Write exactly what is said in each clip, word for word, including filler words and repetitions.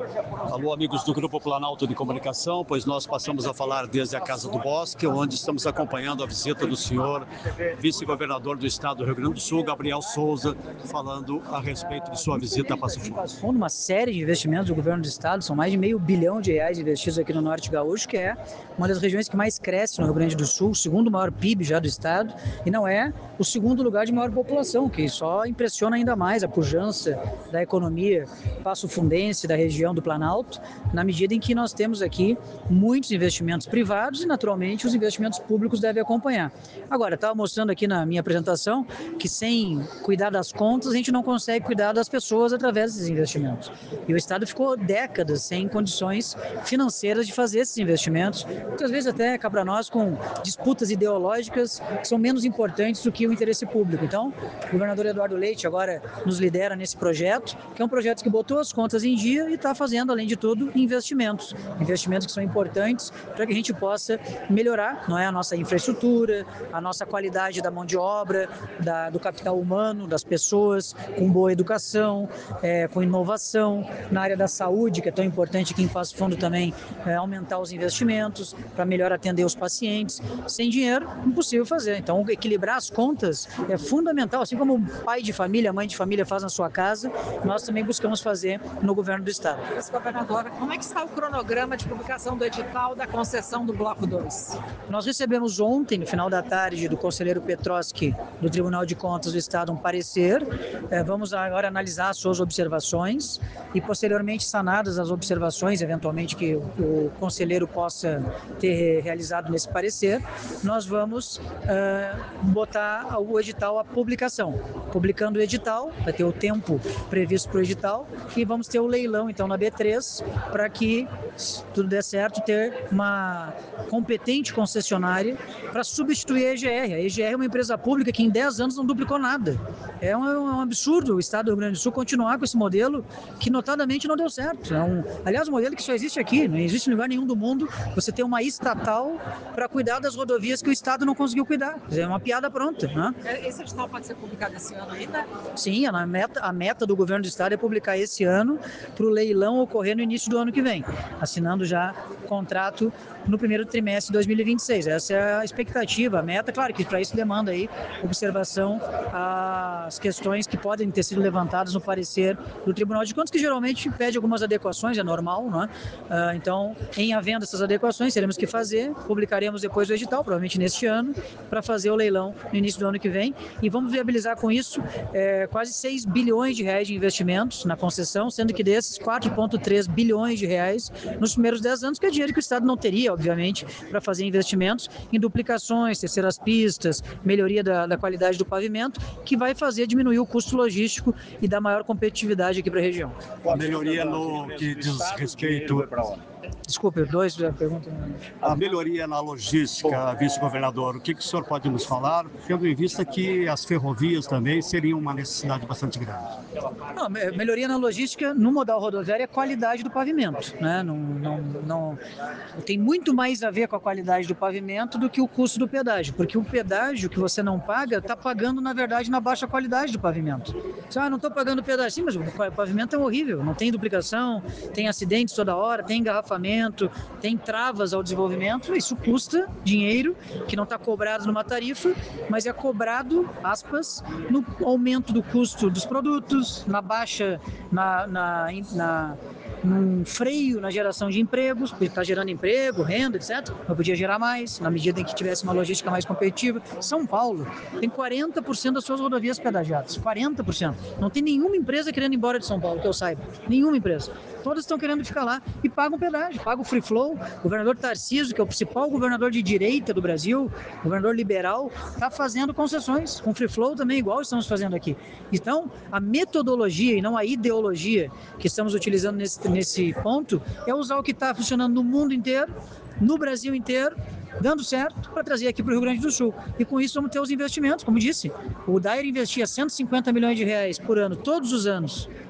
Alô, amigos do Grupo Planalto de Comunicação, pois nós passamos a falar desde a Casa do Bosque, onde estamos acompanhando a visita do senhor vice-governador do estado do Rio Grande do Sul, Gabriel Souza, falando a respeito de sua visita a Passo Fundo. Passo Fundo, uma série de investimentos do governo do estado, são mais de meio bilhão de reais investidos aqui no Norte Gaúcho, que é uma das regiões que mais cresce no Rio Grande do Sul, o segundo maior P I B já do estado, e não é o segundo lugar de maior população, que só impressiona ainda mais a pujança da economia passo-fundense da região do Planalto, na medida em que nós temos aqui muitos investimentos privados e, naturalmente, os investimentos públicos devem acompanhar. Agora, estava mostrando aqui na minha apresentação que sem cuidar das contas, a gente não consegue cuidar das pessoas através desses investimentos. E o Estado ficou décadas sem condições financeiras de fazer esses investimentos, muitas vezes até cá para nós com disputas ideológicas que são menos importantes do que o interesse público. Então, o governador Eduardo Leite agora nos lidera nesse projeto, que é um projeto que botou as contas em dia e está fazendo, além de tudo, investimentos. Investimentos que são importantes para que a gente possa melhorar, não é, a nossa infraestrutura, a nossa qualidade da mão de obra, da, do capital humano, das pessoas, com boa educação, é, com inovação, na área da saúde, que é tão importante aqui em Passo Fundo também, é, aumentar os investimentos para melhor atender os pacientes. Sem dinheiro, impossível fazer. Então, equilibrar as contas é fundamental, assim como o pai de família, a mãe de família faz na sua casa, nós também buscamos fazer no governo do estado. Vice-governadora, como é que está o cronograma de publicação do edital da concessão do Bloco dois? Nós recebemos ontem, no final da tarde, do conselheiro Petroski, do Tribunal de Contas do Estado, um parecer. É, vamos agora analisar as suas observações e, posteriormente, sanadas as observações, eventualmente, que o, o conselheiro possa ter realizado nesse parecer, nós vamos uh, botar o edital à publicação. Publicando o edital, vai ter o tempo previsto para o edital e vamos ter o leilão, então, na B três, para que, se tudo der certo, ter uma competente concessionária para substituir a E G R. A E G R é uma empresa pública que em dez anos não duplicou nada. É um, é um absurdo o estado do Rio Grande do Sul continuar com esse modelo que notadamente não deu certo. É um, aliás, um modelo que só existe aqui, não existe em lugar nenhum do mundo você ter uma estatal para cuidar das rodovias que o estado não conseguiu cuidar. É uma piada pronta, né? Esse edital pode ser publicado esse ano ainda? Sim, a meta, a meta do governo do estado é publicar esse ano para o leilão ocorrer no início do ano que vem, assinando já contrato no primeiro trimestre de dois mil e vinte e seis. Essa é a expectativa, a meta. Claro que para isso demanda aí observação às questões que podem ter sido levantadas no parecer do Tribunal de Contas, que geralmente pede algumas adequações, é normal, não é? Uh, então, em havendo essas adequações, teremos que fazer, publicaremos depois do edital, provavelmente neste ano, para fazer o leilão no início do ano que vem, e vamos viabilizar com isso é, quase seis bilhões de reais de investimentos na concessão, sendo que desses quatro vírgula três bilhões de reais nos primeiros dez anos, que é dinheiro que o Estado não teria, obviamente, para fazer investimentos em duplicações, terceiras pistas, melhoria da, da qualidade do pavimento, que vai fazer diminuir o custo logístico e dar maior competitividade aqui para a região. A melhoria no que diz respeito... Desculpe, dois já perguntam. A melhoria na logística, vice-governador, o que, que o senhor pode nos falar, tendo em vista que as ferrovias também seriam uma necessidade bastante grande? Não, melhoria na logística no modal rodoviário é a qualidade do pavimento, né? Não, não, não, tem muito mais a ver com a qualidade do pavimento do que o custo do pedágio, porque o pedágio que você não paga, está pagando, na verdade, na baixa qualidade do pavimento. Você, ah, não estou pagando pedágio, sim, mas o pavimento é horrível, não tem duplicação, tem acidentes toda hora, tem engarrafamento, tem travas ao desenvolvimento, isso custa dinheiro que não está cobrado numa tarifa, mas é cobrado, aspas, no aumento do custo dos produtos, na baixa, na, na, na num freio na geração de empregos, porque está gerando emprego, renda, etcétera. Mas podia gerar mais, na medida em que tivesse uma logística mais competitiva. São Paulo tem quarenta por cento das suas rodovias pedagiadas, quarenta por cento. Não tem nenhuma empresa querendo ir embora de São Paulo, que eu saiba. Nenhuma empresa. Todas estão querendo ficar lá e pagam pedágio, pagam o free flow. O governador Tarcísio, que é o principal governador de direita do Brasil, governador liberal, está fazendo concessões com free flow também, igual estamos fazendo aqui. Então, a metodologia e não a ideologia que estamos utilizando nesse, nesse ponto é usar o que está funcionando no mundo inteiro, no Brasil inteiro, dando certo para trazer aqui para o Rio Grande do Sul. E com isso vamos ter os investimentos, como disse. O Dair investia cento e cinquenta milhões de reais por ano, todos os anos,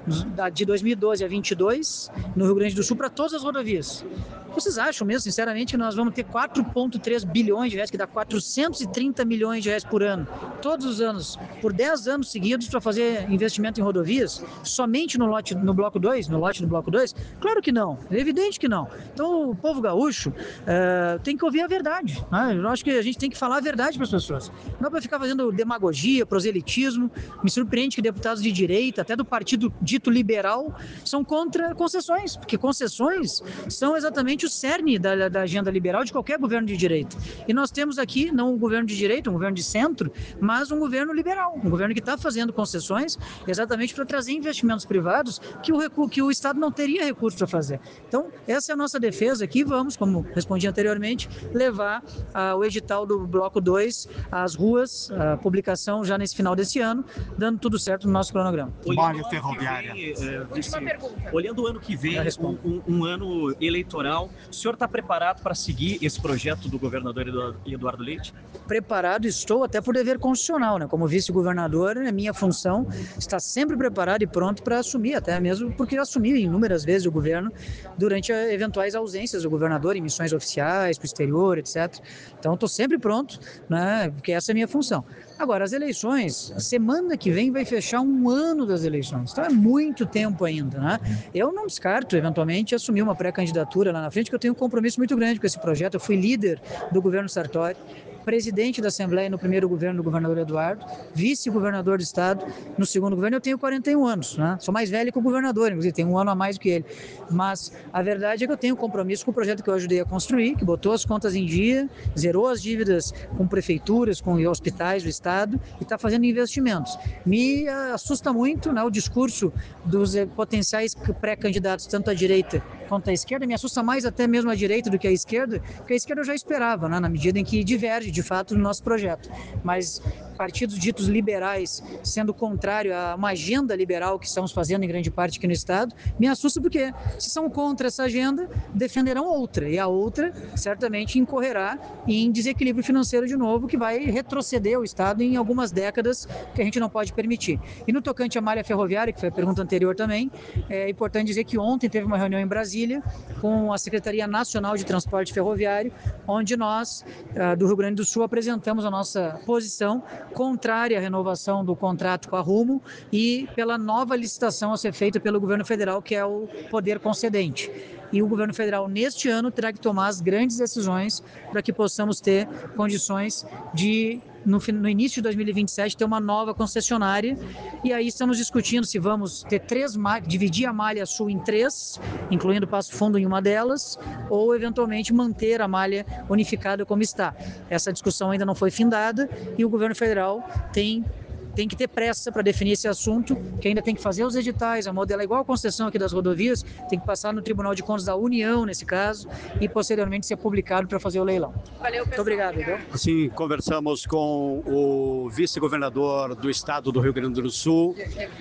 de dois mil e doze a vinte e dois, no Rio Grande do Sul, para todas as rodovias. Vocês acham mesmo, sinceramente, que nós vamos ter quatro vírgula três bilhões de reais, que dá quatrocentos e trinta milhões de reais por ano, todos os anos, por dez anos seguidos, para fazer investimento em rodovias, somente no lote, no bloco dois, no lote do bloco dois? Claro que não, é evidente que não. Então, o povo gaúcho uh, tem que ouvir a verdade, né? Eu acho que a gente tem que falar a verdade para as pessoas. Não é para ficar fazendo demagogia, proselitismo. Me surpreende que deputados de direita, até do partido dito liberal, são contra concessões, porque concessões são exatamente o cerne da, da agenda liberal de qualquer governo de direita. E nós temos aqui, não um governo de direita, um governo de centro, mas um governo liberal, um governo que está fazendo concessões exatamente para trazer investimentos privados que o, recu- que o Estado não teria recursos para fazer. Então, essa é a nossa defesa aqui. Vamos, como respondi anteriormente, levar ah, o edital do Bloco dois às ruas, a publicação já nesse final desse ano, dando tudo certo no nosso cronograma. Malha ferroviária. Vem, é, vice, olhando o ano que vem, um, um, um ano eleitoral, o senhor está preparado para seguir esse projeto do governador Eduardo Leite? Preparado estou, até por dever constitucional, né? Como vice-governador, é minha função estar sempre preparado e pronto para assumir, até mesmo porque eu assumi inúmeras vezes o governo durante eventuais ausências do governador em missões oficiais, para o exterior, etcétera. Então, estou sempre pronto, né? Porque essa é a minha função. Agora, as eleições, semana que vem vai fechar um ano das eleições, então é muito tempo ainda, né? Eu não descarto, eventualmente, assumir uma pré-candidatura lá na frente, que eu tenho um compromisso muito grande com esse projeto. Eu fui líder do governo Sartori, presidente da Assembleia no primeiro governo do governador Eduardo, vice-governador do estado no segundo governo. Eu tenho quarenta e um anos, né? Sou mais velho que o governador, inclusive tenho um ano a mais do que ele. Mas a verdade é que eu tenho compromisso com o projeto que eu ajudei a construir, que botou as contas em dia, zerou as dívidas com prefeituras, com hospitais do estado e está fazendo investimentos. Me assusta muito, né, o discurso dos eh, potenciais pré-candidatos, tanto à direita quanto à esquerda. Me assusta mais até mesmo a direita do que a esquerda, porque a esquerda eu já esperava, né, na medida em que diverge de fato no nosso projeto. Mas partidos ditos liberais sendo contrário a uma agenda liberal que estamos fazendo em grande parte aqui no estado, me assusta porque se são contra essa agenda, defenderão outra, e a outra certamente incorrerá em desequilíbrio financeiro de novo, que vai retroceder o estado em algumas décadas, que a gente não pode permitir. E no tocante à malha ferroviária, que foi a pergunta anterior também, é importante dizer que ontem teve uma reunião em Brasília com a Secretaria Nacional de Transporte Ferroviário, onde nós, do Rio Grande do Sul, apresentamos a nossa posição contrária à renovação do contrato com a Rumo e pela nova licitação a ser feita pelo governo federal, que é o poder concedente. E o governo federal, neste ano, terá que tomar as grandes decisões para que possamos ter condições de, no, no início de dois mil e vinte e sete, ter uma nova concessionária. E aí estamos discutindo se vamos ter três malhas, dividir a malha sul em três, incluindo Passo Fundo em uma delas, ou eventualmente manter a malha unificada como está. Essa discussão ainda não foi findada e o governo federal tem tem que ter pressa para definir esse assunto, que ainda tem que fazer os editais, a modela igual a concessão aqui das rodovias, tem que passar no Tribunal de Contas da União, nesse caso, e posteriormente ser publicado para fazer o leilão. Valeu, pessoal. Muito obrigado. Viu? Assim, conversamos com o vice-governador do estado do Rio Grande do Sul,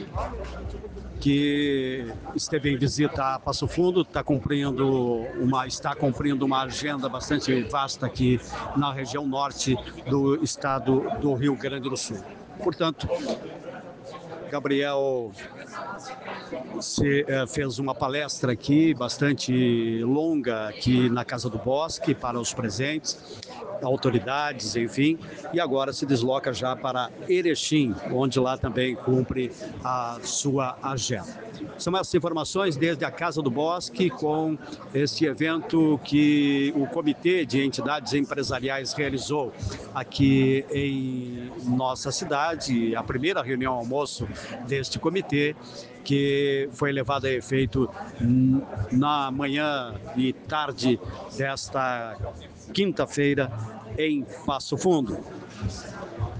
que esteve em visita a Passo Fundo, está cumprindo uma, está cumprindo uma agenda bastante vasta aqui na região norte do estado do Rio Grande do Sul. Portanto, Gabriel se, eh, fez uma palestra aqui, bastante longa, aqui na Casa do Bosque, para os presentes, autoridades, enfim, e agora se desloca já para Erechim, onde lá também cumpre a sua agenda. São essas informações desde a Casa do Bosque, com este evento que o Comitê de Entidades Empresariais realizou aqui em nossa cidade, a primeira reunião almoço deste comitê, que foi levado a efeito na manhã e tarde desta quinta-feira em Passo Fundo.